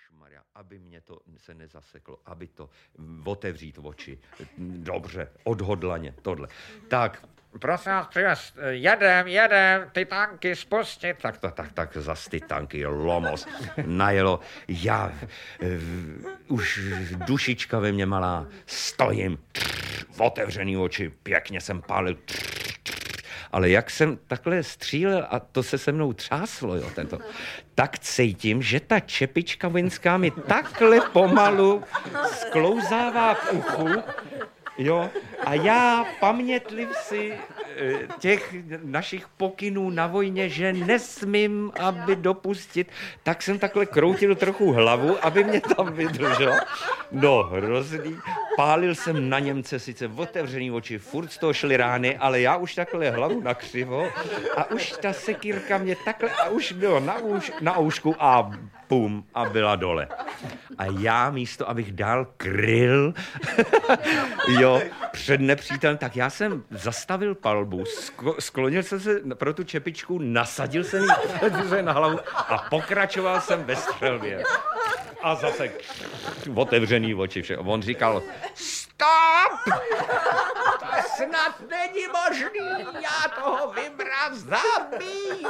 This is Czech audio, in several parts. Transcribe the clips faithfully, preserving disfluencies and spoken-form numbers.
ježišmarja, aby mě to se nezaseklo, aby to otevřít oči. Dobře, odhodlaně, tohle. Tak, prosím vás, přivez, jedem, jedem, ty tanky spustit. Tak, tak, tak, tak, zas ty tanky, lomos, najelo. Já, uh, už dušička ve mně malá, stojím, otevřený oči, pěkně jsem pálil, ale jak jsem takhle střílel a to se se mnou třáslo, jo, tento, tak cítím, že ta čepička vojenská mi takhle pomalu sklouzává k uchu, jo, a já pamětliv si těch našich pokynů na vojně, že nesmím, aby dopustit, tak jsem takhle kroutil trochu hlavu, aby mě tam vydrželo. No, hrozný. Pálil jsem na Němce sice otevřený oči, furt z toho šly rány, ale já už takhle hlavu nakřivo a už ta sekírka mě takhle, a už bylo na, už, na oušku a pum, a byla dole. A já místo, abych dál kryl, jo, před nepřítelem, tak já jsem zastavil palbu, sklo, sklonil jsem se pro tu čepičku, nasadil jsem ji na hlavu a pokračoval jsem ve střelbě. A zase otevřený oči vše. On říkal, stop! To snad není možný, já toho vybrat zabiju.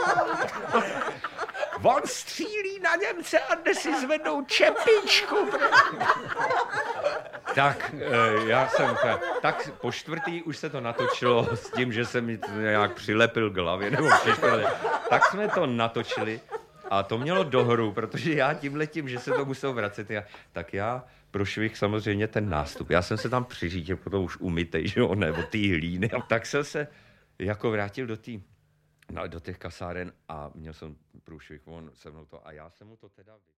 On střílí na Němce a jde si zvednou čepičku. Tak, já jsem, tak po čtvrtý už se to natočilo s tím, že jsem mi nějak přilepil k hlavě, nebo přišel, tak jsme to natočili a to mělo dohru, protože já tímhletím, že se to musel vracet, já, tak já prošvih samozřejmě ten nástup. Já jsem se tam přiřídil, potom už umytej, že jo, nebo ty hlíny, a tak jsem se jako vrátil do tý, no, do těch kasáren a měl jsem průšvih, on se mnou to, a já jsem mu to teda